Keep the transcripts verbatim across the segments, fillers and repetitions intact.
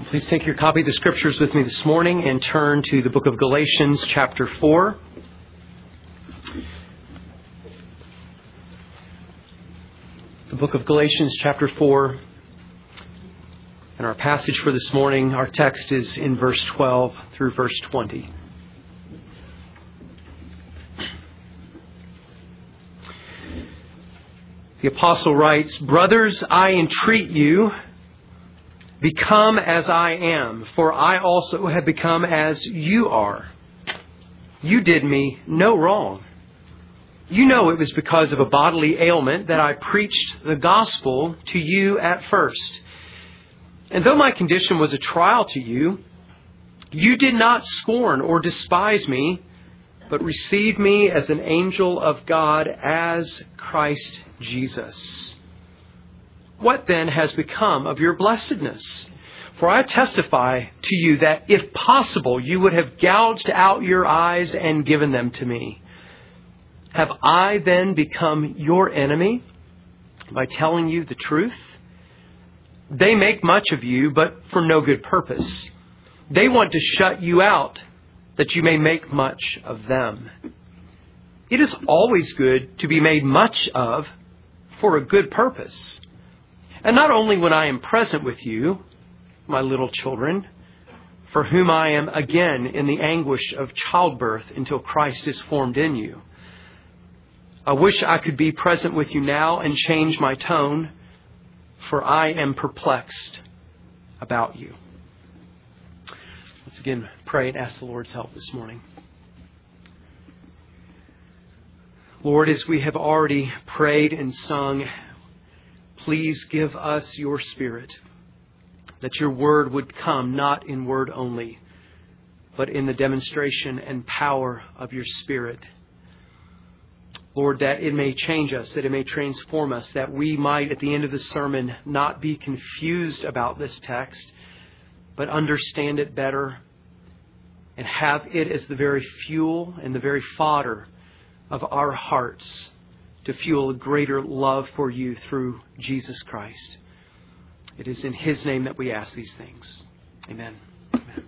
Please take your copy of the Scriptures with me this morning and turn to the book of Galatians, chapter four. The book of Galatians, chapter four. And our passage for this morning, our text is in verse twelve through verse twenty. The apostle writes, "Brothers, I entreat you, become as I am, for I also have become as you are. You did me no wrong. You know it was because of a bodily ailment that I preached the gospel to you at first. And though my condition was a trial to you, you did not scorn or despise me, but received me as an angel of God, as Christ Jesus. What then has become of your blessedness? For I testify to you that if possible, you would have gouged out your eyes and given them to me. Have I then become your enemy by telling you the truth? They make much of you, but for no good purpose. They want to shut you out, that you may make much of them. It is always good to be made much of for a good purpose. And not only when I am present with you, my little children, for whom I am again in the anguish of childbirth until Christ is formed in you. I wish I could be present with you now and change my tone, for I am perplexed about you." Let's again pray and ask the Lord's help this morning. Lord, as we have already prayed and sung, please give us your Spirit, that your word would come not in word only, but in the demonstration and power of your Spirit. Lord, that it may change us, that it may transform us, that we might at the end of the sermon not be confused about this text, but understand it better and have it as the very fuel and the very fodder of our hearts to fuel a greater love for you through Jesus Christ. It is in His name that we ask these things. Amen. Amen.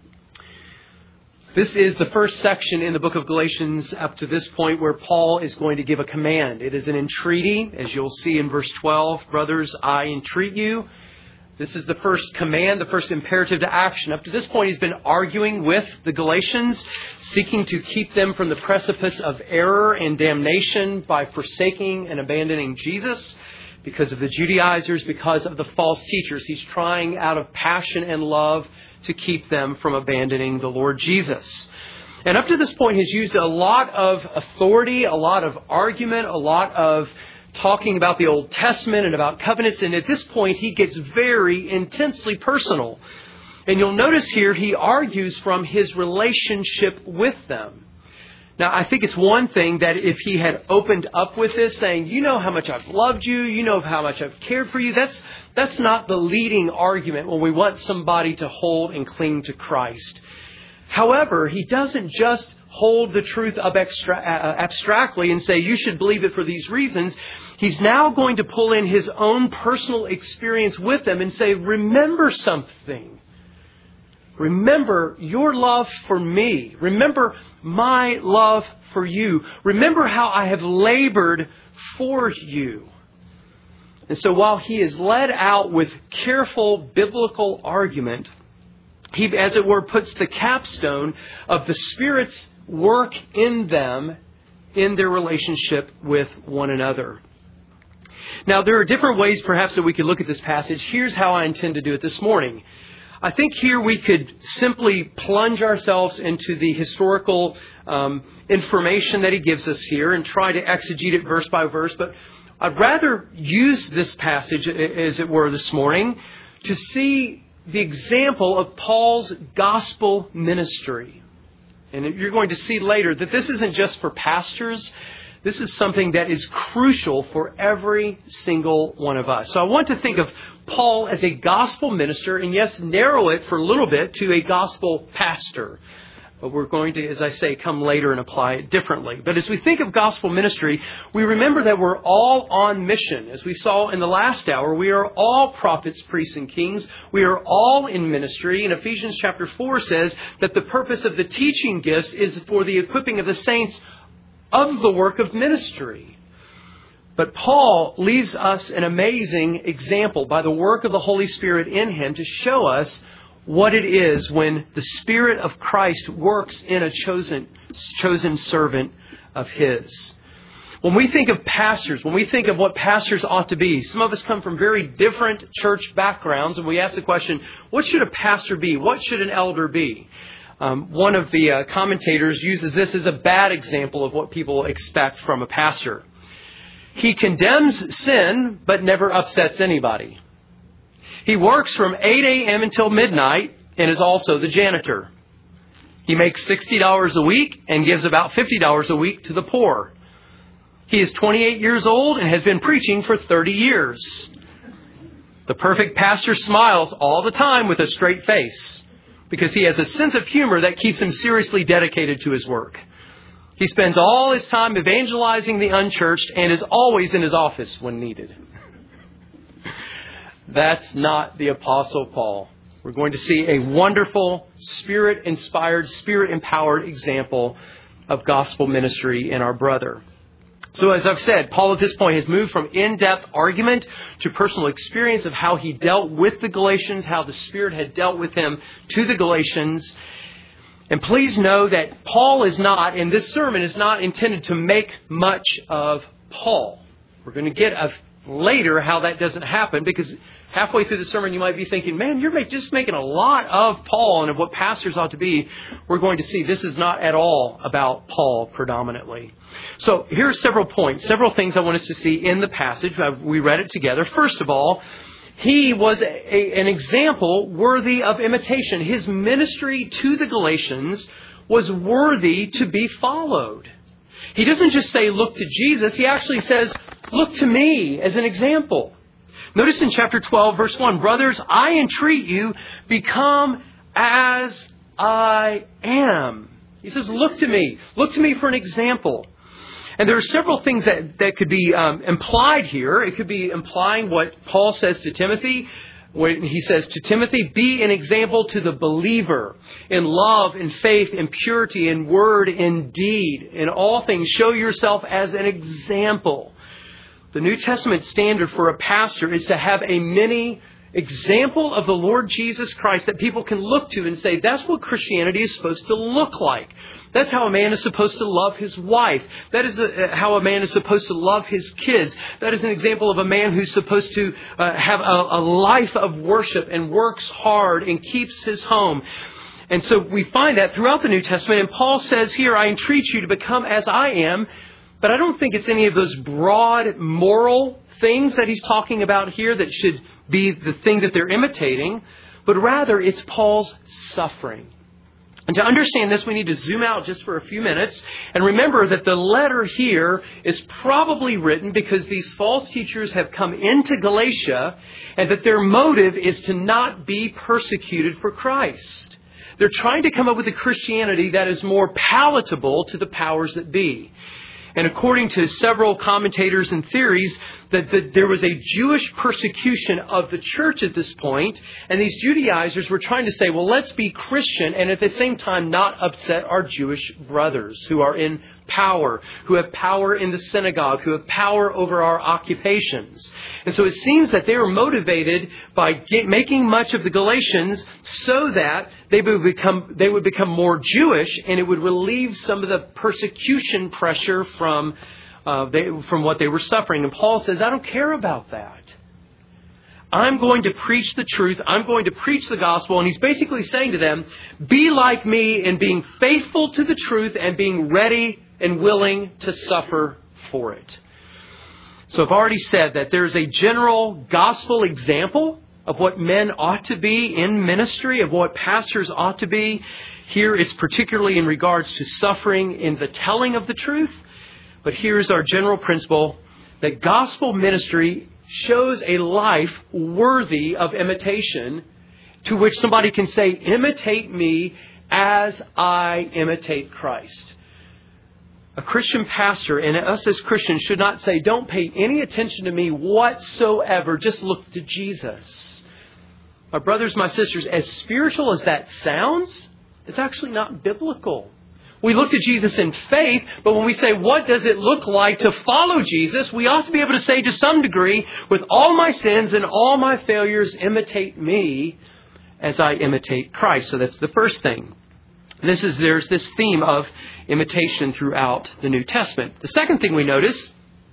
This is the first section in the book of Galatians up to this point where Paul is going to give a command. It is an entreaty, as you'll see in verse twelve. "Brothers, I entreat you." This is the first command, the first imperative to action. Up to this point, he's been arguing with the Galatians, seeking to keep them from the precipice of error and damnation by forsaking and abandoning Jesus because of the Judaizers, because of the false teachers. He's trying out of passion and love to keep them from abandoning the Lord Jesus. And up to this point, he's used a lot of authority, a lot of argument, a lot of talking about the Old Testament and about covenants. And at this point, he gets very intensely personal. And you'll notice here, he argues from his relationship with them. Now, I think it's one thing that if he had opened up with this, saying, you know how much I've loved you, you know how much I've cared for you, that's that's not the leading argument when we want somebody to hold and cling to Christ. However, he doesn't just hold the truth up extra, uh, abstractly and say, you should believe it for these reasons. He's now going to pull in his own personal experience with them and say, remember something. Remember your love for me. Remember my love for you. Remember how I have labored for you. And so while he is led out with careful biblical argument, he, as it were, puts the capstone of the Spirit's work in them in their relationship with one another. Now, there are different ways perhaps that we could look at this passage. Here's how I intend to do it this morning. I think here we could simply plunge ourselves into the historical um, information that he gives us here and try to exegete it verse by verse. But I'd rather use this passage, as it were, this morning to see the example of Paul's gospel ministry. And you're going to see later that this isn't just for pastors. This is something that is crucial for every single one of us. So I want to think of Paul as a gospel minister, and yes, narrow it for a little bit to a gospel pastor. But we're going to, as I say, come later and apply it differently. But as we think of gospel ministry, we remember that we're all on mission. As we saw in the last hour, we are all prophets, priests, and kings. We are all in ministry. And Ephesians chapter four says that the purpose of the teaching gifts is for the equipping of the saints of the work of ministry. But Paul leaves us an amazing example by the work of the Holy Spirit in him to show us what it is when the Spirit of Christ works in a chosen, chosen servant of His. When we think of pastors, when we think of what pastors ought to be, some of us come from very different church backgrounds, and we ask the question, what should a pastor be? What should an elder be? Um, one of the uh, commentators uses this as a bad example of what people expect from a pastor. He condemns sin, but never upsets anybody. He works from eight a.m. until midnight and is also the janitor. He makes sixty dollars a week and gives about fifty dollars a week to the poor. He is twenty-eight years old and has been preaching for thirty years. The perfect pastor smiles all the time with a straight face because he has a sense of humor that keeps him seriously dedicated to his work. He spends all his time evangelizing the unchurched and is always in his office when needed. That's not the Apostle Paul. We're going to see a wonderful, Spirit-inspired, Spirit-empowered example of gospel ministry in our brother. So as I've said, Paul at this point has moved from in-depth argument to personal experience of how he dealt with the Galatians, how the Spirit had dealt with him to the Galatians. And please know that Paul is not, and this sermon is not intended to make much of Paul. We're going to get a, later how that doesn't happen, because halfway through the sermon you might be thinking, man, you're just making a lot of Paul and of what pastors ought to be. We're going to see this is not at all about Paul predominantly. So here are several points, several things I want us to see in the passage. We read it together. First of all, he was a, a, an example worthy of imitation. His ministry to the Galatians was worthy to be followed. He doesn't just say, look to Jesus. He actually says, look to me as an example. Notice in chapter twelve, verse one, brothers, I entreat you, become as I am. He says, look to me. Look to me for an example. And there are several things that, that could be um, implied here. It could be implying what Paul says to Timothy when he says to Timothy, be an example to the believer in love, in faith, in purity, in word, in deed. In all things, show yourself as an example. The New Testament standard for a pastor is to have a mini example of the Lord Jesus Christ that people can look to and say, that's what Christianity is supposed to look like. That's how a man is supposed to love his wife. That is a, how a man is supposed to love his kids. That is an example of a man who's supposed to uh, have a, a life of worship and works hard and keeps his home. And so we find that throughout the New Testament. And Paul says here, I entreat you to become as I am. But I don't think it's any of those broad moral things that he's talking about here that should be the thing that they're imitating. But rather, it's Paul's suffering. And to understand this, we need to zoom out just for a few minutes and remember that the letter here is probably written because these false teachers have come into Galatia and that their motive is to not be persecuted for Christ. They're trying to come up with a Christianity that is more palatable to the powers that be. And according to several commentators and theories, that, that there was a Jewish persecution of the church at this point. And these Judaizers were trying to say, well, let's be Christian and at the same time not upset our Jewish brothers who are in power, who have power in the synagogue, who have power over our occupations. And so it seems that they were motivated by get, making much of the Galatians so that they would become they would become more Jewish and it would relieve some of the persecution pressure from uh, they, from what they were suffering. And Paul says, I don't care about that. I'm going to preach the truth. I'm going to preach the gospel. And he's basically saying to them, be like me in being faithful to the truth and being ready and willing to suffer for it. So I've already said that there's a general gospel example of what men ought to be in ministry, of what pastors ought to be. Here it's particularly in regards to suffering in the telling of the truth. But here's our general principle that gospel ministry shows a life worthy of imitation to which somebody can say, imitate me as I imitate Christ. A Christian pastor and us as Christians should not say, don't pay any attention to me whatsoever. Just look to Jesus. My brothers, my sisters, as spiritual as that sounds, it's actually not biblical. We look to Jesus in faith, but when we say, what does it look like to follow Jesus? We ought to be able to say to some degree, with all my sins and all my failures, imitate me as I imitate Christ. So that's the first thing. This is, there's this theme of imitation throughout the New Testament. The second thing we notice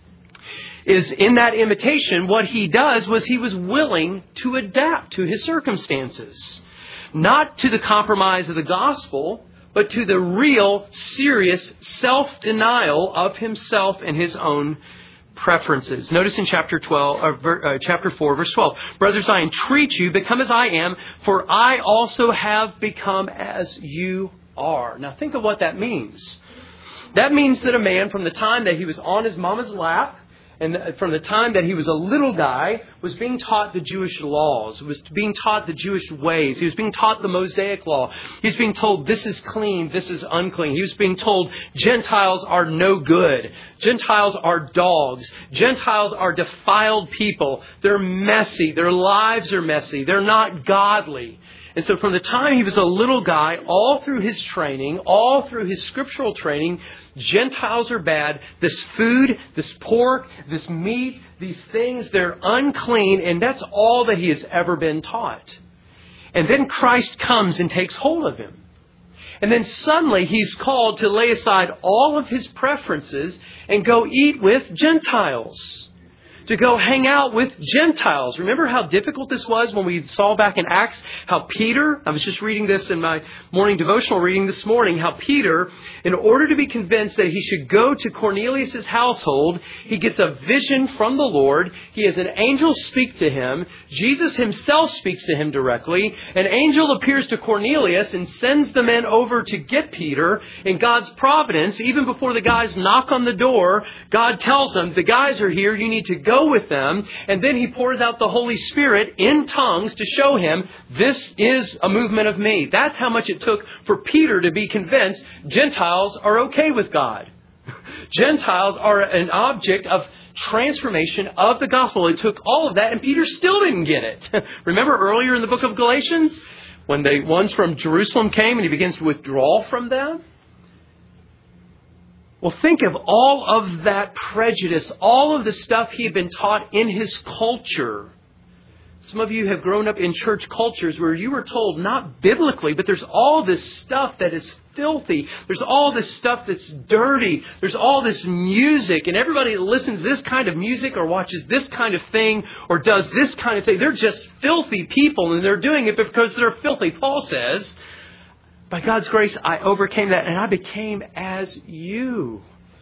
is in that imitation, what he does was he was willing to adapt to his circumstances. Not to the compromise of the gospel, but to the real, serious self-denial of himself and his own preferences. Notice in chapter twelve, or, uh, chapter four, verse twelve, brothers, I entreat you, become as I am, for I also have become as you are. Now think of what that means. That means that a man, from the time that he was on his mama's lap, and from the time that he was a little guy, was being taught the Jewish laws, was being taught the Jewish ways. He was being taught the Mosaic law. He was being told this is clean, this is unclean. He was being told Gentiles are no good. Gentiles are dogs. Gentiles are defiled people. They're messy. Their lives are messy. They're not godly. And so from the time he was a little guy, all through his training, all through his scriptural training, Gentiles are bad. This food, this pork, this meat, these things, they're unclean. And that's all that he has ever been taught. And then Christ comes and takes hold of him. And then suddenly he's called to lay aside all of his preferences and go eat with Gentiles. To go hang out with Gentiles. Remember how difficult this was when we saw back in Acts how Peter, I was just reading this in my morning devotional reading this morning, how Peter, in order to be convinced that he should go to Cornelius' household, he gets a vision from the Lord. He has an angel speak to him. Jesus himself speaks to him directly. An angel appears to Cornelius and sends the men over to get Peter. In God's providence, even before the guys knock on the door, God tells them, the guys are here, you need to go with them, and then he pours out the Holy Spirit in tongues to show him this is a movement of me. That's how much it took for Peter to be convinced Gentiles are okay with God. Gentiles are an object of transformation of the gospel. It took all of that, and Peter still didn't get it. Remember earlier in the book of Galatians, when the ones from Jerusalem came and he begins to withdraw from them? Well, think of all of that prejudice, all of the stuff he had been taught in his culture. Some of you have grown up in church cultures where you were told, not biblically, but there's all this stuff that is filthy. There's all this stuff that's dirty. There's all this music. And everybody that listens to this kind of music or watches this kind of thing or does this kind of thing, they're just filthy people. And they're doing it because they're filthy. Paul says, by God's grace, I overcame that and I became as you.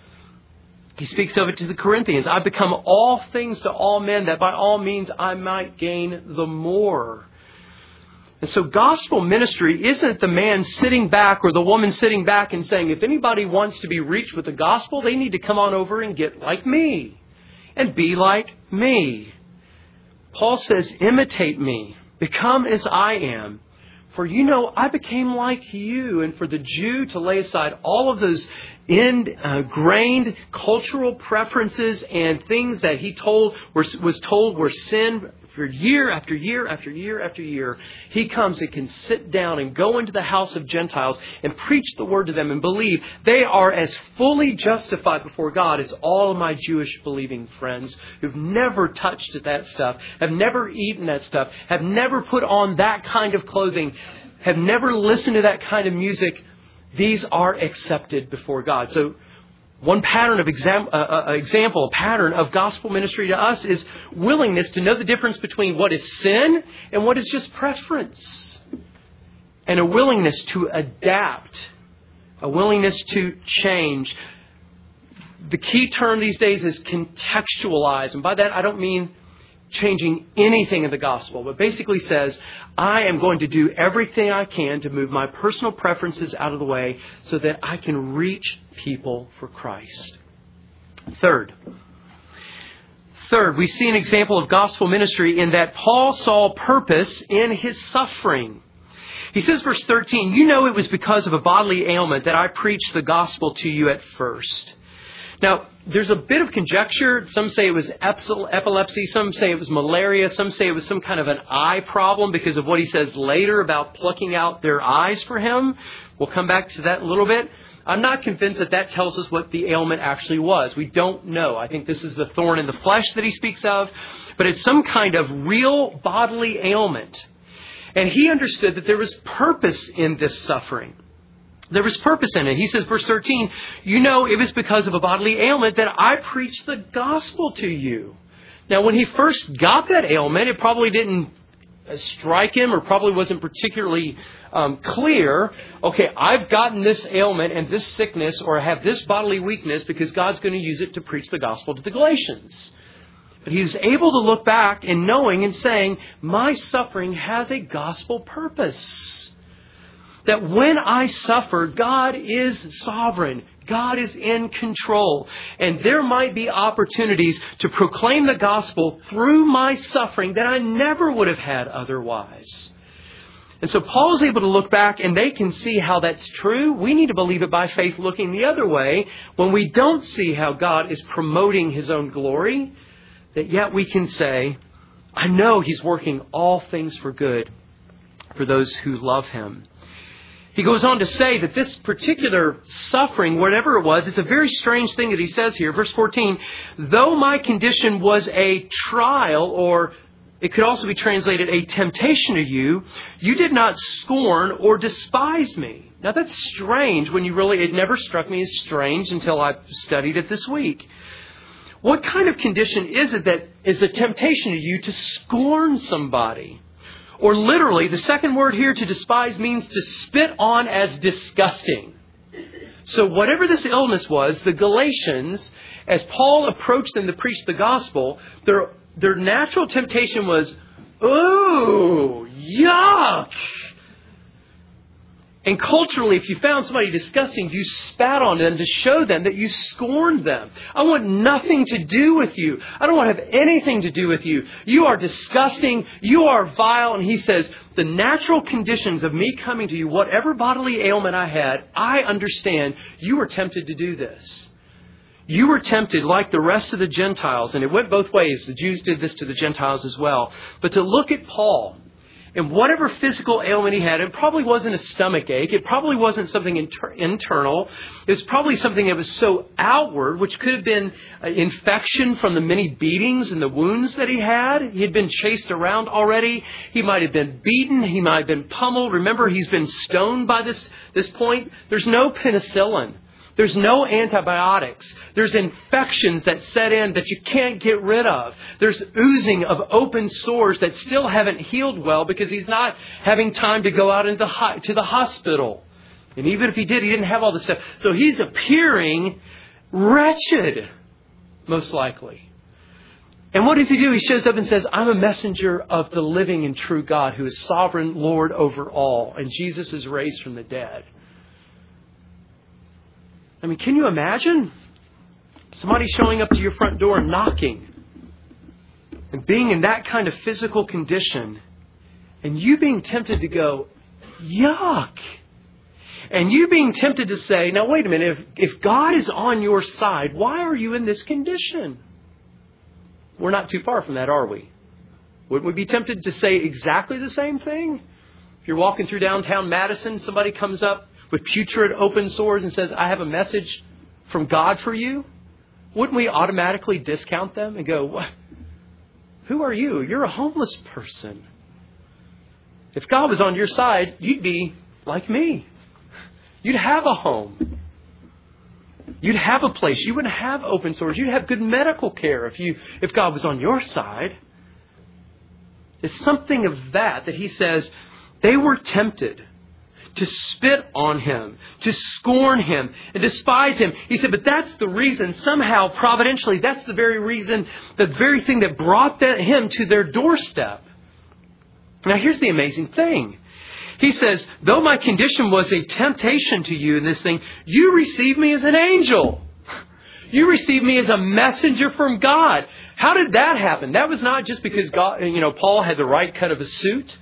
He speaks of it to the Corinthians. I've become all things to all men that by all means I might gain the more. And so gospel ministry isn't the man sitting back or the woman sitting back and saying, if anybody wants to be reached with the gospel, they need to come on over and get like me and be like me. Paul says, imitate me, become as I am. For you know, I became like you. And for the Jew to lay aside all of those ingrained cultural preferences and things that he told were, was told were sin for year after year after year after year, he comes and can sit down and go into the house of Gentiles and preach the word to them and believe they are as fully justified before God as all of my Jewish believing friends who've never touched that stuff, have never eaten that stuff, have never put on that kind of clothing, have never listened to that kind of music. These are accepted before God. So one pattern of exam, uh, uh, example, a pattern of gospel ministry to us is willingness to know the difference between what is sin and what is just preference. And a willingness to adapt, a willingness to change. The key term these days is contextualize. And by that, I don't mean changing anything in the gospel, but basically says, I am going to do everything I can to move my personal preferences out of the way so that I can reach people for Christ. Third, third, we see an example of gospel ministry in that Paul saw purpose in his suffering. He says, verse thirteen, you know it was because of a bodily ailment that I preached the gospel to you at first. Now, there's a bit of conjecture. Some say it was epilepsy. Some say it was malaria. Some say it was some kind of an eye problem because of what he says later about plucking out their eyes for him. We'll come back to that in a little bit. I'm not convinced that that tells us what the ailment actually was. We don't know. I think this is the thorn in the flesh that he speaks of. But it's some kind of real bodily ailment. And he understood that there was purpose in this suffering. There was purpose in it. He says, verse thirteen, you know it was because of a bodily ailment that I preached the gospel to you. Now, when he first got that ailment, it probably didn't strike him or probably wasn't particularly um, clear. Okay, I've gotten this ailment and this sickness or I have this bodily weakness because God's going to use it to preach the gospel to the Galatians. But he was able to look back and knowing and saying, my suffering has a gospel purpose. That when I suffer, God is sovereign. God is in control. And there might be opportunities to proclaim the gospel through my suffering that I never would have had otherwise. And so Paul is able to look back and they can see how that's true. We need to believe it by faith looking the other way when we don't see how God is promoting his own glory. That yet we can say, I know he's working all things for good for those who love him. He goes on to say that this particular suffering, whatever it was, it's a very strange thing that he says here. Verse fourteen, though my condition was a trial, or it could also be translated a temptation to you, you did not scorn or despise me. Now that's strange when you really, it never struck me as strange until I studied it this week. What kind of condition is it that is a temptation to you to scorn somebody? Or literally, the second word here, to despise, means to spit on as disgusting. So whatever this illness was, the Galatians, as Paul approached them to preach the gospel, their, their natural temptation was, ooh, yuck. And culturally, if you found somebody disgusting, you spat on them to show them that you scorned them. I want nothing to do with you. I don't want to have anything to do with you. You are disgusting. You are vile. And he says, the natural conditions of me coming to you, whatever bodily ailment I had, I understand you were tempted to do this. You were tempted like the rest of the Gentiles. And it went both ways. The Jews did this to the Gentiles as well. But to look at Paul, and whatever physical ailment he had, it probably wasn't a stomach ache. It probably wasn't something inter- internal. It was probably something that was so outward, which could have been uh, infection from the many beatings and the wounds that he had. He had been chased around already. He might have been beaten. He might have been pummeled. Remember, he's been stoned by this, this point. There's no penicillin. There's no antibiotics. There's infections that set in that you can't get rid of. There's oozing of open sores that still haven't healed well because he's not having time to go out into the, to the hospital. And even if he did, he didn't have all this stuff. So he's appearing wretched, most likely. And what does he do? He shows up and says, I'm a messenger of the living and true God who is sovereign Lord over all. And Jesus is raised from the dead. I mean, can you imagine somebody showing up to your front door and knocking and being in that kind of physical condition and you being tempted to go, yuck. And you being tempted to say, now wait a minute, if, if God is on your side, why are you in this condition? We're not too far from that, are we? Wouldn't we be tempted to say exactly the same thing? If you're walking through downtown Madison, somebody comes up with putrid open sores and says, I have a message from God for you, wouldn't we automatically discount them and go, what? Who are you? You're a homeless person. If God was on your side, you'd be like me. You'd have a home. You'd have a place. You wouldn't have open sores. You'd have good medical care if you if God was on your side. It's something of that that he says they were tempted to spit on him, to scorn him, and despise him. He said, but that's the reason, somehow, providentially, that's the very reason, the very thing that brought that, him to their doorstep. Now, here's the amazing thing. He says, though my condition was a temptation to you in this thing, you received me as an angel. You received me as a messenger from God. How did that happen? That was not just because God, you know, Paul had the right cut of a suit.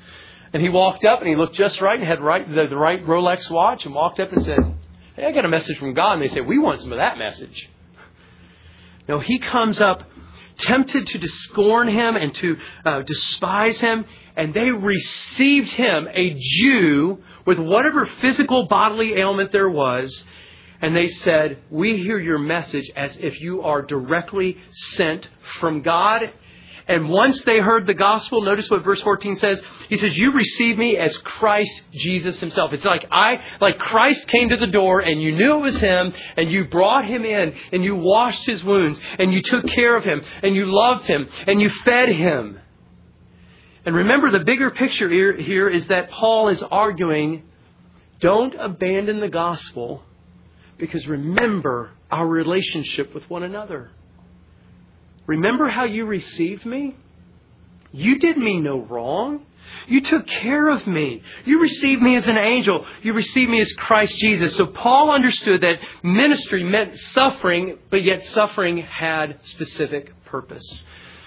And he walked up and he looked just right and had right, the, the right Rolex watch and walked up and said, hey, I got a message from God. And they said, we want some of that message. No, he comes up tempted to scorn him and to uh, despise him. And they received him, a Jew, with whatever physical bodily ailment there was. And they said, we hear your message as if you are directly sent from God. And once they heard the gospel, notice what verse fourteen says. He says, you receive me as Christ Jesus himself. It's like I, like Christ came to the door and you knew it was him and you brought him in and you washed his wounds and you took care of him and you loved him and you fed him. And remember, the bigger picture here, here is that Paul is arguing, don't abandon the gospel because remember our relationship with one another. Remember how you received me? You did me no wrong. You took care of me. You received me as an angel. You received me as Christ Jesus. So Paul understood that ministry meant suffering, but yet suffering had specific purpose.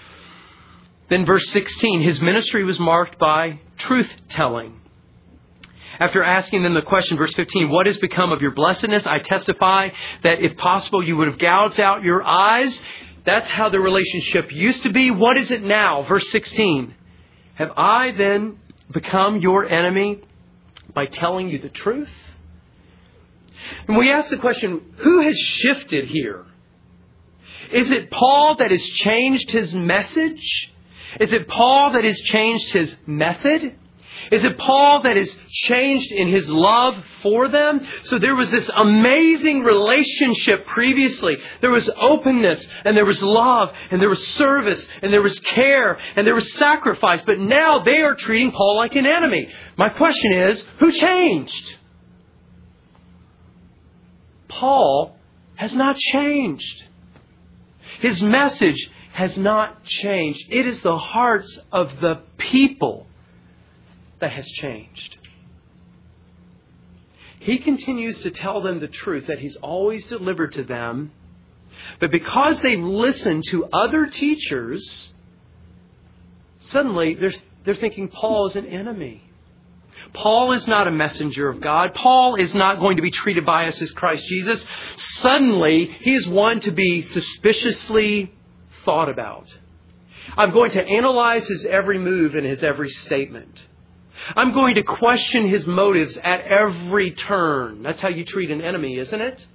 Then verse sixteen, his ministry was marked by truth-telling. After asking them the question, verse fifteen, what has become of your blessedness? I testify that if possible, you would have gouged out your eyes. That's how the relationship used to be. What is it now? Verse sixteen. Have I then become your enemy by telling you the truth? And we ask the question, who has shifted here? Is it Paul that has changed his message? Is it Paul that has changed his method? Is it Paul that has changed in his love for them? So there was this amazing relationship previously. There was openness and there was love and there was service and there was care and there was sacrifice. But now they are treating Paul like an enemy. My question is, who changed? Paul has not changed. His message has not changed. It is the hearts of the people that has changed. He continues to tell them the truth that he's always delivered to them. But because they've listened to other teachers, suddenly they're, they're thinking Paul is an enemy. Paul is not a messenger of God. Paul is not going to be treated by us as Christ Jesus. Suddenly, he is one to be suspiciously thought about. I'm going to analyze his every move and his every statement. I'm going to question his motives at every turn. That's how you treat an enemy, isn't it?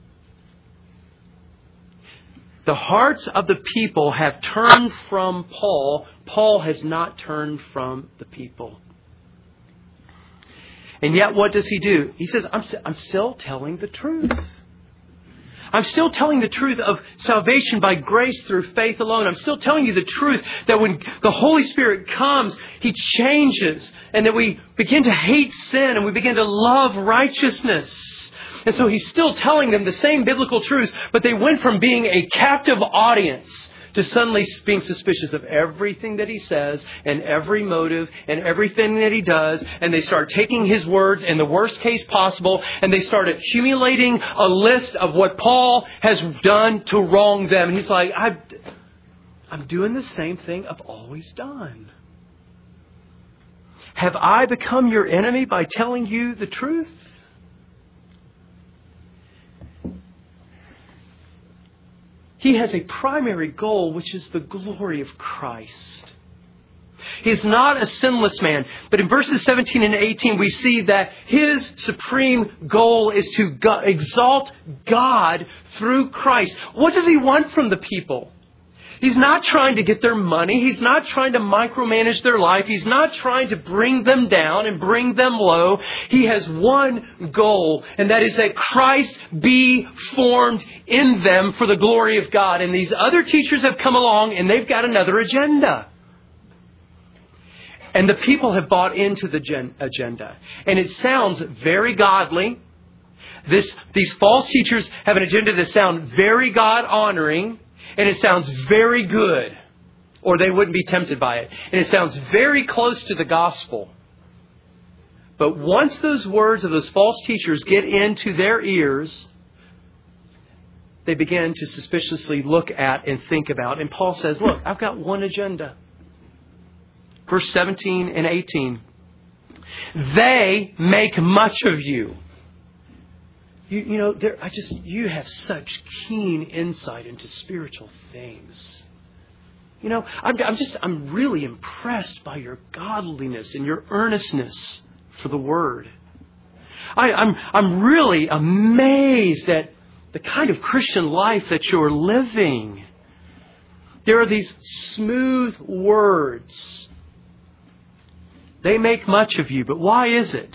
The hearts of the people have turned from Paul. Paul has not turned from the people. And yet, what does he do? He says, I'm, I'm still telling the truth. I'm still telling the truth of salvation by grace through faith alone. I'm still telling you the truth that when the Holy Spirit comes, He changes and that we begin to hate sin and we begin to love righteousness. And so He's still telling them the same biblical truths, but they went from being a captive audience to suddenly being suspicious of everything that He says and every motive and everything that He does. And they start taking His words in the worst case possible. And they start accumulating a list of what Paul has done to wrong them. And he's like, I've, I'm doing the same thing I've always done. Have I become your enemy by telling you the truth? He has a primary goal, which is the glory of Christ. He's not a sinless man. But in verses seventeen and eighteen, we see that his supreme goal is to go- exalt God through Christ. What does he want from the people? He's not trying to get their money. He's not trying to micromanage their life. He's not trying to bring them down and bring them low. He has one goal, and that is that Christ be formed in them for the glory of God. And these other teachers have come along, and they've got another agenda. And the people have bought into the gen- agenda. And it sounds very godly. This, these false teachers have an agenda that sounds very God-honoring. And it sounds very good, or they wouldn't be tempted by it. And it sounds very close to the gospel. But once those words of those false teachers get into their ears, they begin to suspiciously look at and think about. And Paul says, look, I've got one agenda. Verse seventeen and eighteen. They make much of you. You, you know, there, I just you have such keen insight into spiritual things. You know, I'm, I'm just I'm really impressed by your godliness and your earnestness for the Word. I, I'm I'm really amazed at the kind of Christian life that you're living. There are these smooth words. They make much of you, but why is it?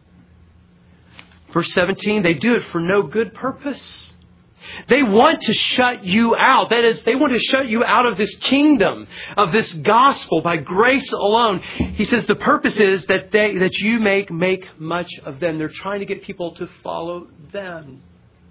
Verse seventeen, they do it for no good purpose. They want to shut you out. That is, they want to shut you out of this kingdom, of this gospel by grace alone. He says the purpose is that they that you make make much of them. They're trying to get people to follow them.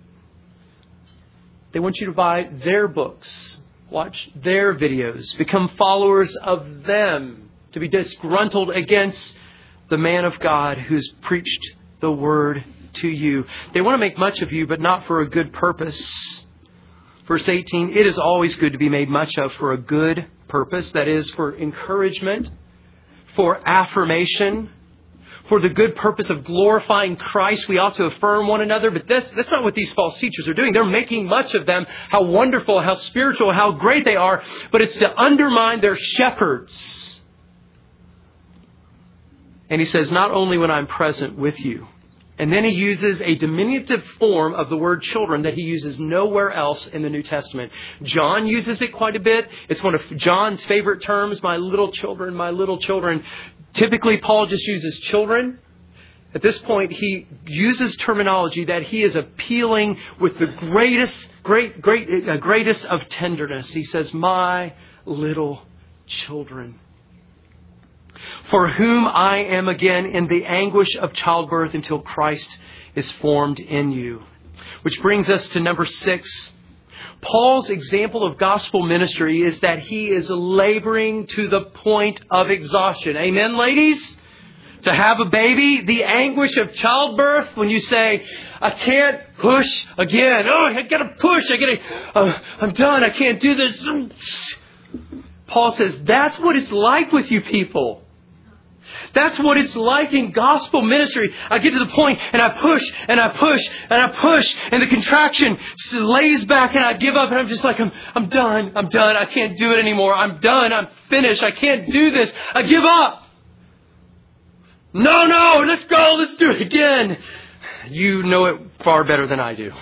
They want you to buy their books, watch their videos, become followers of them, to be disgruntled against the man of God who's preached the word to you. They want to make much of you, but not for a good purpose. Verse eighteen, it is always good to be made much of for a good purpose. That is, for encouragement, for affirmation, for the good purpose of glorifying Christ. We ought to affirm one another, but that's, that's not what these false teachers are doing. They're making much of them, how wonderful, how spiritual, how great they are, but it's to undermine their shepherds. And he says, not only when I'm present with you. And then he uses a diminutive form of the word children that he uses nowhere else in the New Testament. John uses it quite a bit. It's one of John's favorite terms, my little children, my little children. Typically, Paul just uses children. At this point, he uses terminology that he is appealing with the greatest, great, great, uh, greatest of tenderness. He says, my little children, for whom I am again in the anguish of childbirth until Christ is formed in you. Which brings us to number six. Paul's example of gospel ministry is that he is laboring to the point of exhaustion. Amen, ladies? To have a baby, the anguish of childbirth, when you say, I can't push again. Oh, I got to push. I got to, uh, I'm done. I can't do this. Paul says, that's what it's like with you people. That's what it's like in gospel ministry. I get to the point and I push and I push and I push and the contraction lays back and I give up and I'm just like, I'm, I'm done. I'm done. I can't do it anymore. I'm done. I'm finished. I can't do this. I give up. No, no, let's go. Let's do it again. You know it far better than I do.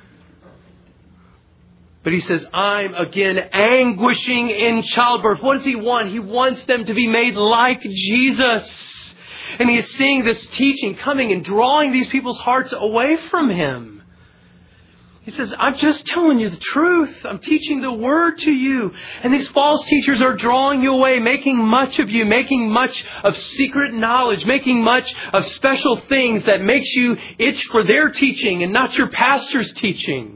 But he says, I'm again anguishing in childbirth. What does he want? He wants them to be made like Jesus. And he is seeing this teaching coming and drawing these people's hearts away from him. He says, I'm just telling you the truth. I'm teaching the word to you. And these false teachers are drawing you away, making much of you, making much of secret knowledge, making much of special things that makes you itch for their teaching and not your pastor's teaching.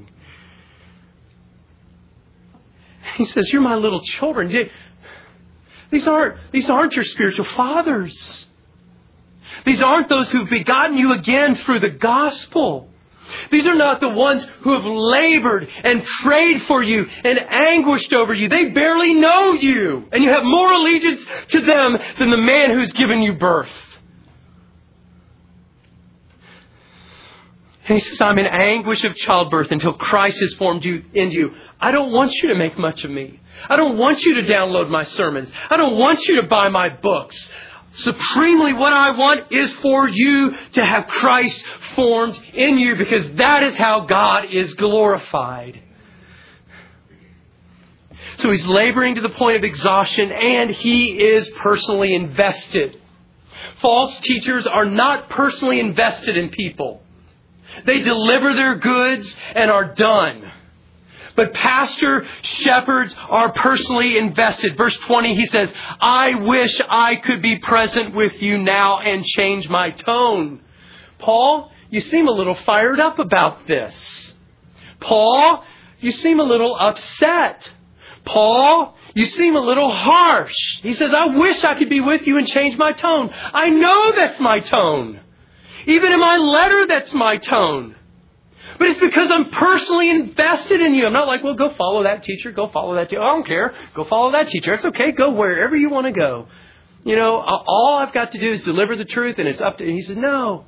He says, you're my little children. These aren't, these aren't your spiritual fathers. These aren't those who've begotten you again through the gospel. These are not the ones who have labored and prayed for you and anguished over you. They barely know you. And you have more allegiance to them than the man who's given you birth. And he says, I'm in anguish of childbirth until Christ has formed you in you. I don't want you to make much of me. I don't want you to download my sermons. I don't want you to buy my books. Supremely, what I want is for you to have Christ formed in you, because that is how God is glorified. So he's laboring to the point of exhaustion, and he is personally invested. False teachers are not personally invested in people. They deliver their goods and are done. But pastor shepherds are personally invested. Verse twenty, he says, I wish I could be present with you now and change my tone. Paul, you seem a little fired up about this. Paul, you seem a little upset. Paul, you seem a little harsh. He says, I wish I could be with you and change my tone. I know that's my tone. Even in my letter, that's my tone. But it's because I'm personally invested in you. I'm not like, well, go follow that teacher. Go follow that teacher. I don't care. Go follow that teacher. It's okay. Go wherever you want to go. You know, all I've got to do is deliver the truth and it's up to... And he says, no.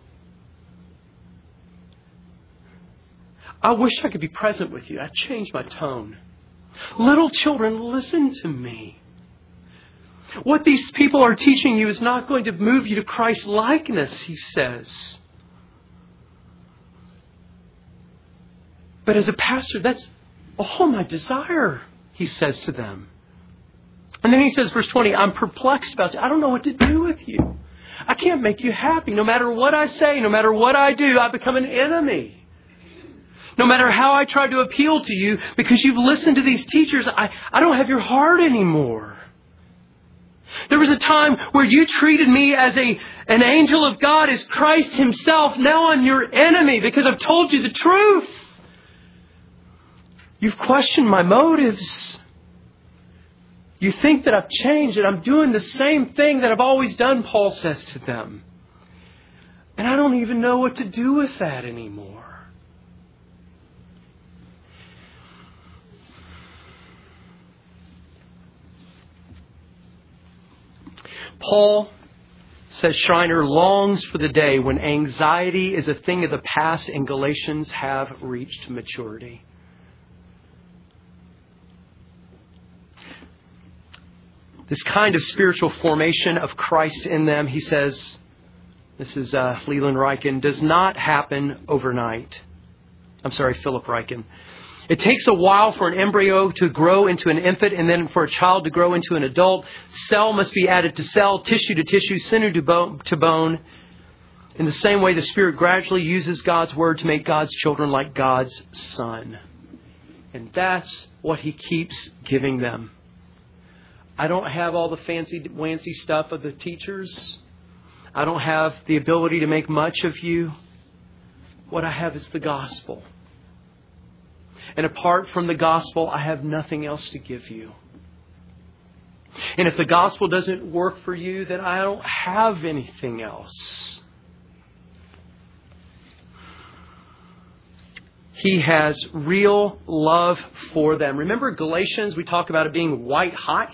I wish I could be present with you. I changed my tone. Little children, listen to me. What these people are teaching you is not going to move you to Christ's likeness, he says. But as a pastor, that's all my desire, he says to them. And then he says, verse twenty, I'm perplexed about you. I don't know what to do with you. I can't make you happy. No matter what I say, no matter what I do, I become an enemy. No matter how I try to appeal to you, because you've listened to these teachers, I, I don't have your heart anymore. There was a time where you treated me as a an angel of God, as Christ himself. Now I'm your enemy because I've told you the truth. You've questioned my motives. You think that I've changed, that I'm doing the same thing that I've always done, Paul says to them. And I don't even know what to do with that anymore. Paul, says Schreiner, longs for the day when anxiety is a thing of the past and Galatians have reached maturity. This kind of spiritual formation of Christ in them, he says, this is uh, Leland Ryken, does not happen overnight. I'm sorry, Philip Ryken. It takes a while for an embryo to grow into an infant and then for a child to grow into an adult. Cell must be added to cell, tissue to tissue, sinew to bone, to bone. In the same way, the Spirit gradually uses God's Word to make God's children like God's Son. And that's what He keeps giving them. I don't have all the fancy, wancy stuff of the teachers. I don't have the ability to make much of you. What I have is the gospel. And apart from the gospel, I have nothing else to give you. And if the gospel doesn't work for you, then I don't have anything else. He has real love for them. Remember Galatians, we talk about it being white hot.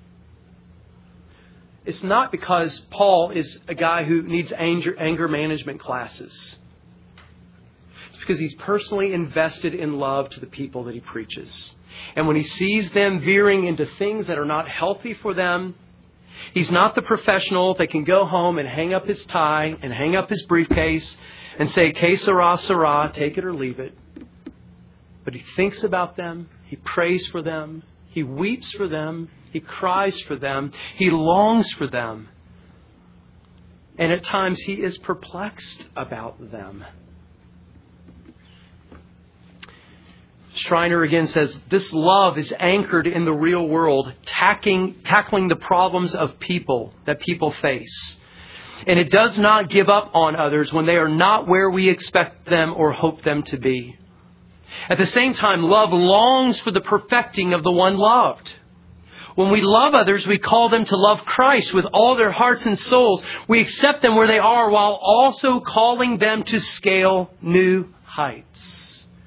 It's not because Paul is a guy who needs anger, anger management classes. Because he's personally invested in love to the people that he preaches. And when he sees them veering into things that are not healthy for them, he's not the professional that can go home and hang up his tie and hang up his briefcase and say, que sera, sera, take it or leave it. But he thinks about them. He prays for them. He weeps for them. He cries for them. He longs for them. And at times he is perplexed about them. Schreiner again says, this love is anchored in the real world, tackling, tackling the problems of people that people face. And it does not give up on others when they are not where we expect them or hope them to be. At the same time, love longs for the perfecting of the one loved. When we love others, we call them to love Christ with all their hearts and souls. We accept them where they are while also calling them to scale new heights.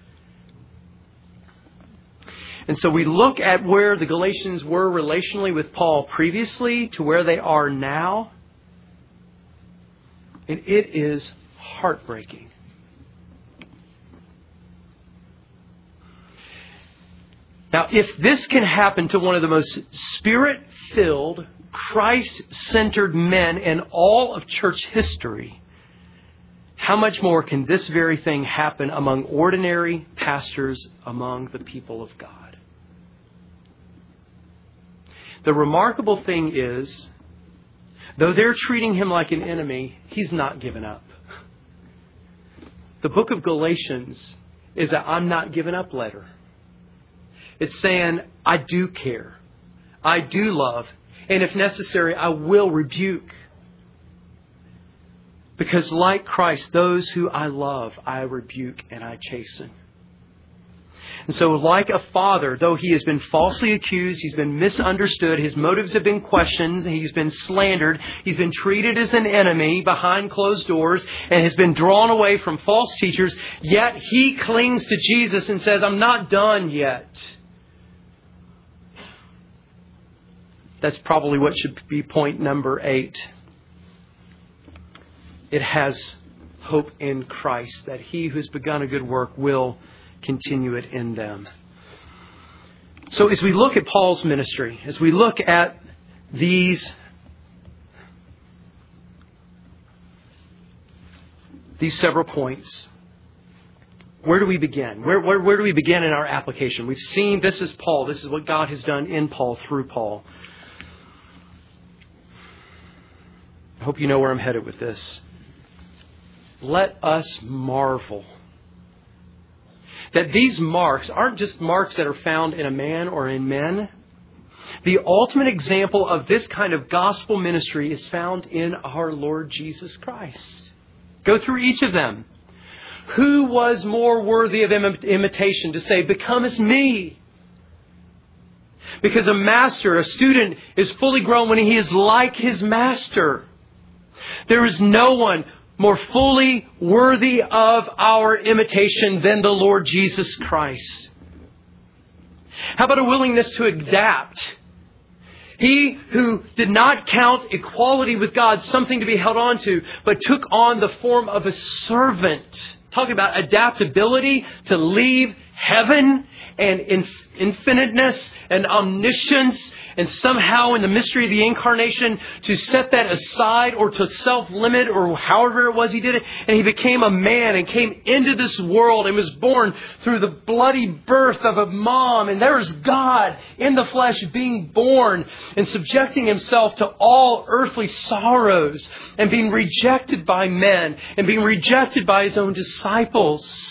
And so we look at where the Galatians were relationally with Paul previously to where they are now. And it is heartbreaking. Now, if this can happen to one of the most Spirit-filled, Christ-centered men in all of church history, how much more can this very thing happen among ordinary pastors among the people of God? The remarkable thing is, though they're treating him like an enemy, he's not given up. The book of Galatians is a I'm not giving up letter. It's saying, I do care. I do love. And if necessary, I will rebuke. Because like Christ, those who I love, I rebuke and I chasten. And so like a father, though he has been falsely accused, he's been misunderstood, his motives have been questioned, he's been slandered, he's been treated as an enemy behind closed doors, and has been drawn away from false teachers, yet he clings to Jesus and says, I'm not done yet. That's probably what should be point number eight. It has hope in Christ, that He who has begun a good work will continue it in them. So as we look at Paul's ministry, as we look at these, these several points, where do we begin? Where, where, where do we begin in our application? We've seen this is Paul. This is what God has done in Paul, through Paul. I hope you know where I'm headed with this. Let us marvel that these marks aren't just marks that are found in a man or in men. The ultimate example of this kind of gospel ministry is found in our Lord Jesus Christ. Go through each of them. Who was more worthy of imitation to say, become as me? Because a master, a student, is fully grown when he is like his master. There is no one more fully worthy of our imitation than the Lord Jesus Christ. How about a willingness to adapt? He who did not count equality with God something to be held on to, but took on the form of a servant. Talking about adaptability to leave heaven and infiniteness and omniscience, and somehow in the mystery of the incarnation to set that aside or to self-limit or however it was he did it. And he became a man and came into this world and was born through the bloody birth of a mom. And there was God in the flesh being born and subjecting himself to all earthly sorrows and being rejected by men and being rejected by his own disciples.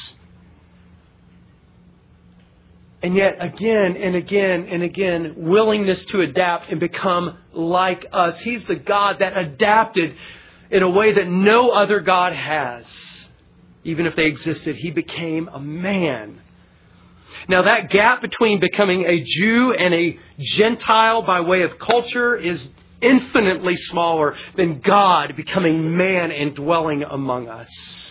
And yet again and again and again, willingness to adapt and become like us. He's the God that adapted in a way that no other God has. Even if they existed, He became a man. Now that gap between becoming a Jew and a Gentile by way of culture is infinitely smaller than God becoming man and dwelling among us.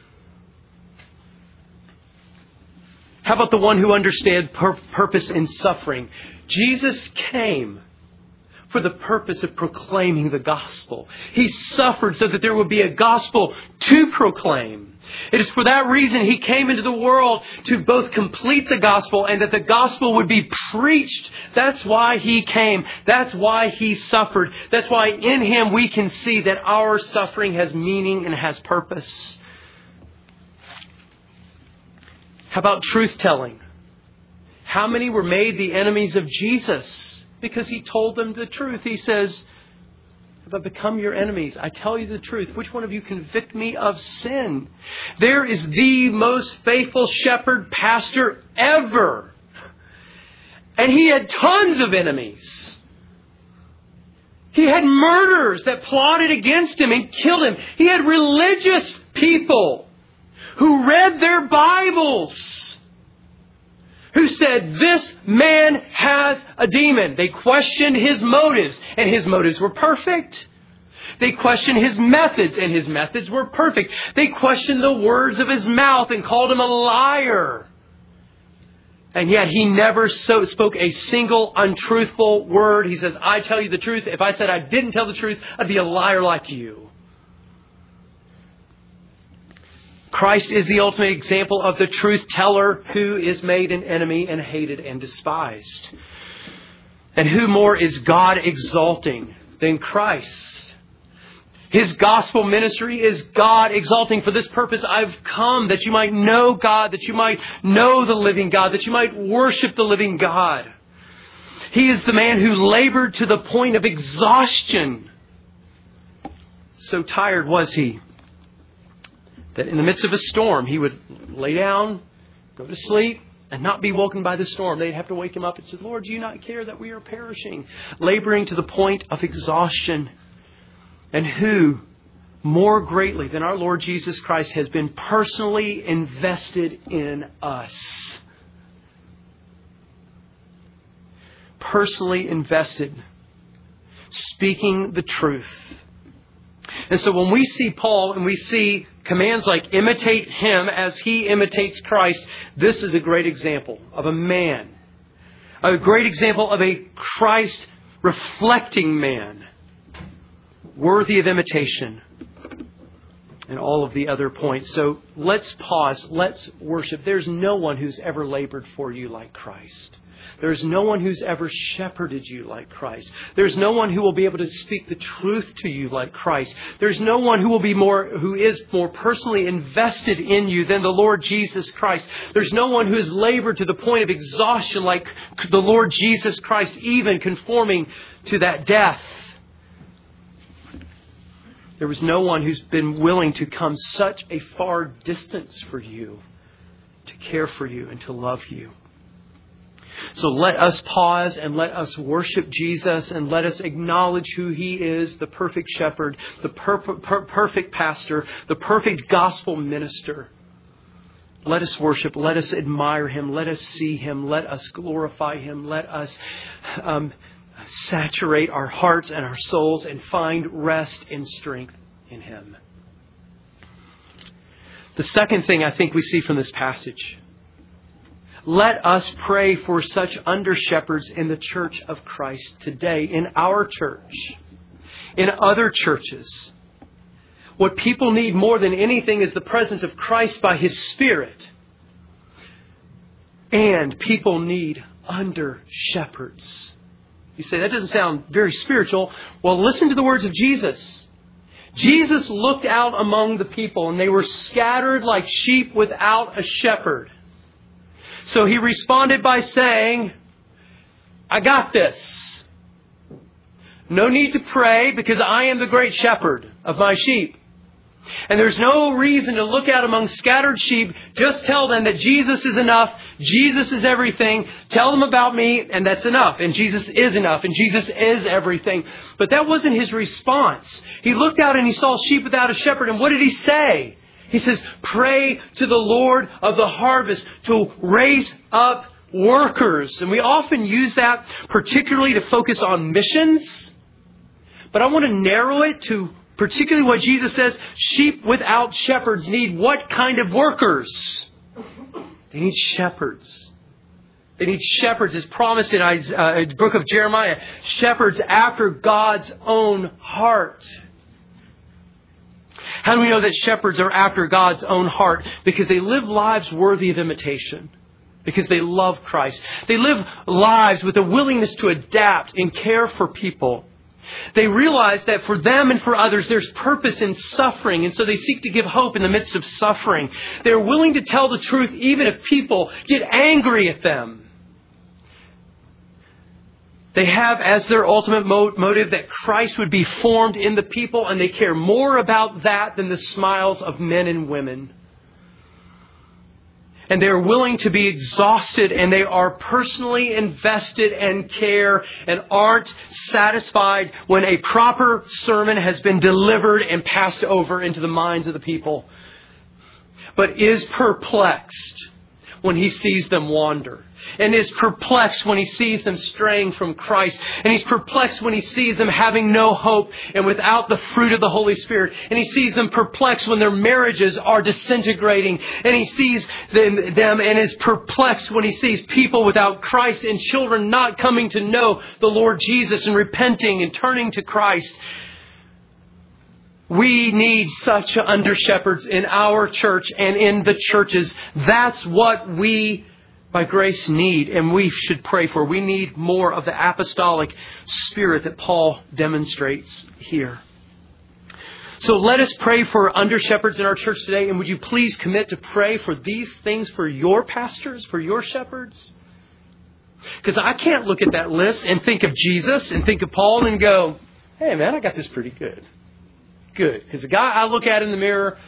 How about the one who understands pur- purpose in suffering? Jesus came for the purpose of proclaiming the gospel. He suffered so that there would be a gospel to proclaim. It is for that reason He came into the world, to both complete the gospel and that the gospel would be preached. That's why He came. That's why He suffered. That's why in Him we can see that our suffering has meaning and has purpose. How about truth-telling? How many were made the enemies of Jesus? Because He told them the truth. He says, if I become your enemies, I tell you the truth. Which one of you convict me of sin? There is the most faithful shepherd pastor ever. And he had tons of enemies. He had murderers that plotted against him and killed him. He had religious people who read their Bibles, who said, this man has a demon. They questioned his motives, and his motives were perfect. They questioned his methods, and his methods were perfect. They questioned the words of his mouth and called him a liar. And yet he never so spoke a single untruthful word. He says, I tell you the truth. If I said I didn't tell the truth, I'd be a liar like you. Christ is the ultimate example of the truth teller who is made an enemy and hated and despised. And who more is God exalting than Christ? His gospel ministry is God exalting. For this purpose I've come, that you might know God, that you might know the living God, that you might worship the living God. He is the man who labored to the point of exhaustion. So tired was he that in the midst of a storm, he would lay down, go to sleep, and not be woken by the storm. They'd have to wake him up and say, Lord, do you not care that we are perishing? Laboring to the point of exhaustion. And who, more greatly than our Lord Jesus Christ, has been personally invested in us. Personally invested. Speaking the truth. And so when we see Paul and we see commands like imitate him as he imitates Christ, this is a great example of a man. A great example of a Christ reflecting man, worthy of imitation, and all of the other points. So let's pause. Let's worship. There's no one who's ever labored for you like Christ. There's no one who's ever shepherded you like Christ. There's no one who will be able to speak the truth to you like Christ. There's no one who will be more, who is more personally invested in you than the Lord Jesus Christ. There's no one who has labored to the point of exhaustion like the Lord Jesus Christ, even conforming to that death. There was no one who's been willing to come such a far distance for you, to care for you and to love you. So let us pause and let us worship Jesus and let us acknowledge who He is, the perfect shepherd, the per- per- perfect pastor, the perfect gospel minister. Let us worship. Let us admire Him. Let us see Him. Let us glorify Him. Let us um, saturate our hearts and our souls and find rest and strength in Him. The second thing I think we see from this passage, let us pray for such under-shepherds in the church of Christ today, in our church, in other churches. What people need more than anything is the presence of Christ by His Spirit. And people need under-shepherds. You say, that doesn't sound very spiritual. Well, listen to the words of Jesus. Jesus looked out among the people and they were scattered like sheep without a shepherd. So He responded by saying, I got this. No need to pray because I am the great shepherd of my sheep. And there's no reason to look out among scattered sheep. Just tell them that Jesus is enough. Jesus is everything. Tell them about me, and that's enough. And Jesus is enough, and Jesus is everything. But that wasn't His response. He looked out and He saw sheep without a shepherd. And what did He say? He says, pray to the Lord of the harvest to raise up workers. And we often use that particularly to focus on missions. But I want to narrow it to particularly what Jesus says, sheep without shepherds need what kind of workers? They need shepherds. They need shepherds, as promised in the uh, book of Jeremiah. Shepherds after God's own heart. How do we know that shepherds are after God's own heart? Because they live lives worthy of imitation. Because they love Christ. They live lives with a willingness to adapt and care for people. They realize that for them and for others, there's purpose in suffering. And so they seek to give hope in the midst of suffering. They're willing to tell the truth even if people get angry at them. They have as their ultimate motive that Christ would be formed in the people, and they care more about that than the smiles of men and women. And they are willing to be exhausted, and they are personally invested and care and aren't satisfied when a proper sermon has been delivered and passed over into the minds of the people, but is perplexed when He sees them wander. And is perplexed when He sees them straying from Christ. And He's perplexed when He sees them having no hope and without the fruit of the Holy Spirit. And He sees them perplexed when their marriages are disintegrating. And He sees them, them and is perplexed when He sees people without Christ and children not coming to know the Lord Jesus and repenting and turning to Christ. We need such under-shepherds in our church and in the churches. That's what we by grace need, and we should pray for. We need more of the apostolic spirit that Paul demonstrates here. So let us pray for under-shepherds in our church today, and would you please commit to pray for these things for your pastors, for your shepherds? Because I can't look at that list and think of Jesus and think of Paul and go, hey man, I got this pretty good. Good. Because the guy I look at in the mirror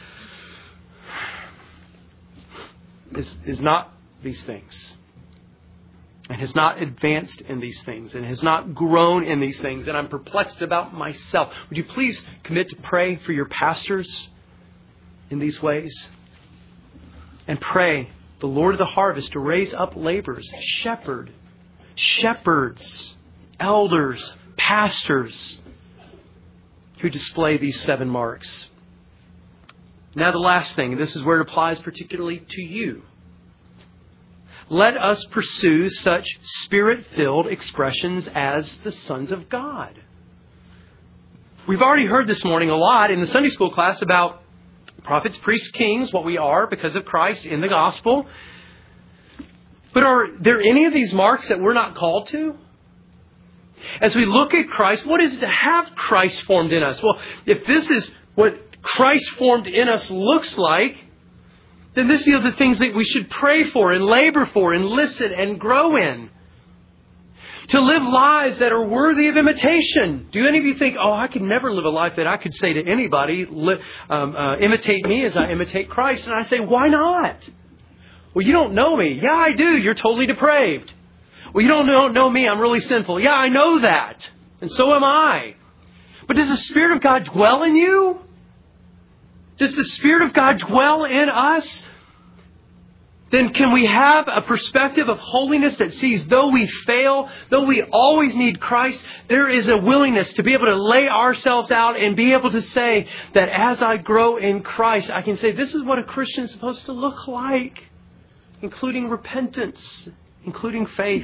is, is not these things, and has not advanced in these things, and has not grown in these things, and I'm perplexed about myself. Would you please commit to pray for your pastors in these ways? And pray the Lord of the harvest to raise up laborers, shepherd, shepherds, elders, pastors who display these seven marks. Now the last thing, this is where it applies particularly to you. let us pursue such Spirit-filled expressions as the sons of God. We've already heard this morning a lot in the Sunday school class about prophets, priests, kings, what we are because of Christ in the gospel. But are there any of these marks that we're not called to? As we look at Christ, what is it to have Christ formed in us? Well, if this is what Christ formed in us looks like, then these are the things that we should pray for and labor for and listen and grow in. To live lives that are worthy of imitation. Do any of you think, oh, I could never live a life that I could say to anybody, li- um, uh, imitate me as I imitate Christ? And I say, why not? Well, you don't know me. Yeah, I do. You're totally depraved. Well, you don't know, know me. I'm really sinful. Yeah, I know that. And so am I. But does the Spirit of God dwell in you? Does the Spirit of God dwell in us? Then can we have a perspective of holiness that sees though we fail, though we always need Christ, there is a willingness to be able to lay ourselves out and be able to say that as I grow in Christ, I can say this is what a Christian is supposed to look like, including repentance, including faith.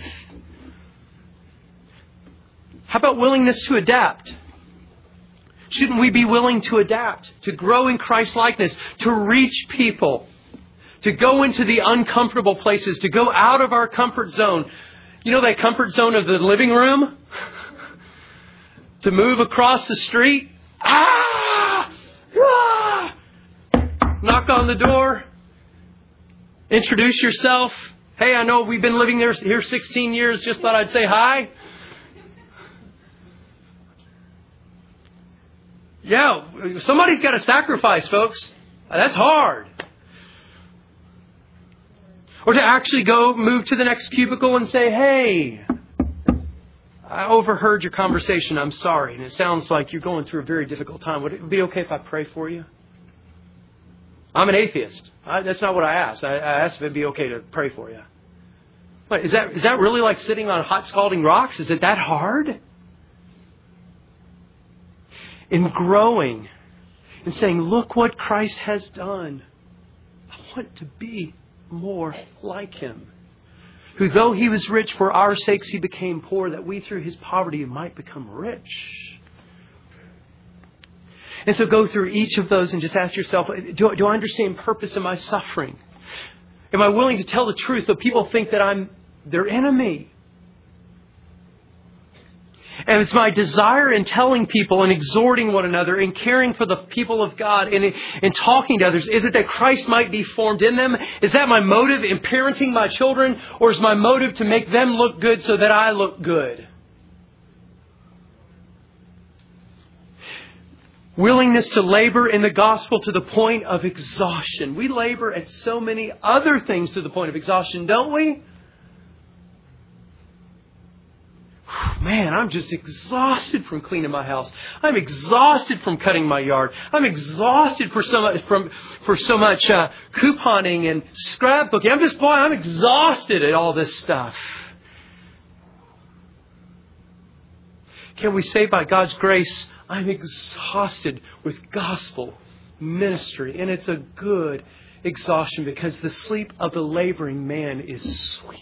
How about willingness to adapt? Shouldn't we be willing to adapt, to grow in Christ-likeness, to reach people, to go into the uncomfortable places, to go out of our comfort zone? You know that comfort zone of the living room? To move across the street? Ah! Ah! Knock on the door. Introduce yourself. Hey, I know we've been living there here sixteen years. Just thought I'd say hi. Yeah, somebody's got to sacrifice, folks. That's hard. Or to actually go move to the next cubicle and say, hey, I overheard your conversation. I'm sorry. And it sounds like you're going through a very difficult time. Would it be okay if I pray for you? I'm an atheist. I, that's not what I asked. I, I asked if it'd be okay to pray for you. What, is that, is that really like sitting on hot scalding rocks? Is it that hard? In growing and saying, look what Christ has done. I want to be more like Him. Who though He was rich, for our sakes He became poor, that we through His poverty might become rich. And so go through each of those and just ask yourself, do, do I understand purpose in my suffering? Am I willing to tell the truth though people think that I'm their enemy? And it's my desire in telling people and exhorting one another and caring for the people of God and, and talking to others. Is it that Christ might be formed in them? Is that my motive in parenting my children? Or is my motive to make them look good so that I look good? Willingness to labor in the gospel to the point of exhaustion. We labor at so many other things to the point of exhaustion, don't we? Man, I'm just exhausted from cleaning my house. I'm exhausted from cutting my yard. I'm exhausted for so much, from, for so much uh, couponing and scrapbooking. I'm just, boy, I'm exhausted at all this stuff. Can we say by God's grace, I'm exhausted with gospel ministry? And it's a good exhaustion because the sleep of the laboring man is sweet.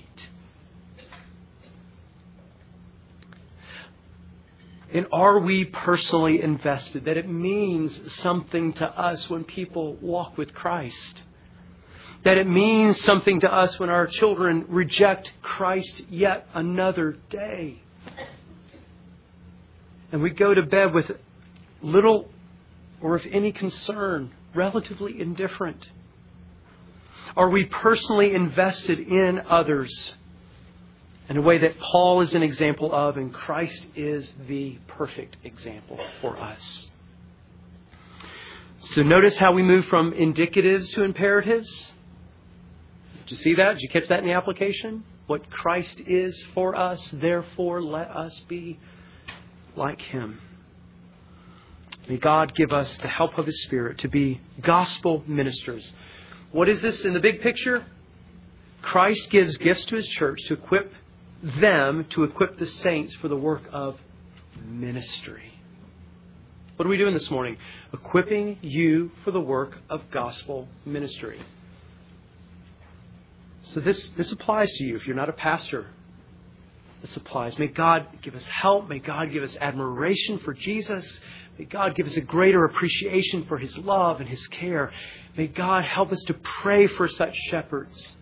And are we personally invested? That it means something to us when people walk with Christ. That it means something to us when our children reject Christ yet another day. And we go to bed with little or if any concern, relatively indifferent. Are we personally invested in others? In a way that Paul is an example of, and Christ is the perfect example for us. So notice how we move from indicatives to imperatives. Did you see that? Did you catch that in the application? What Christ is for us, therefore let us be like Him. May God give us the help of His Spirit to be gospel ministers. What is this in the big picture? Christ gives gifts to His church to equip them to equip the saints for the work of ministry. What are we doing this morning? Equipping you for the work of gospel ministry. So this, this applies to you if you're not a pastor. This applies. May God give us help. May God give us admiration for Jesus. May God give us a greater appreciation for His love and His care. May God help us to pray for such shepherds.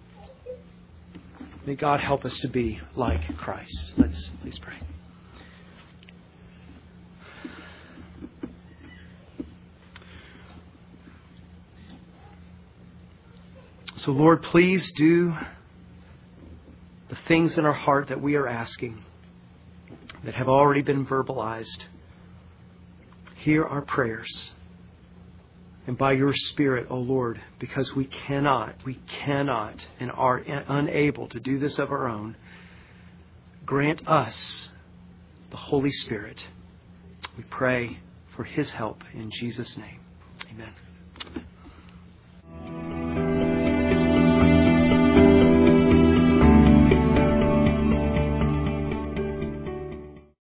May God help us to be like Christ. Let's please pray. So Lord, please do the things in our heart that we are asking that have already been verbalized. Hear our prayers. And by your Spirit, O Lord, because we cannot, we cannot and are unable to do this of our own, grant us the Holy Spirit. We pray for His help in Jesus' name. Amen.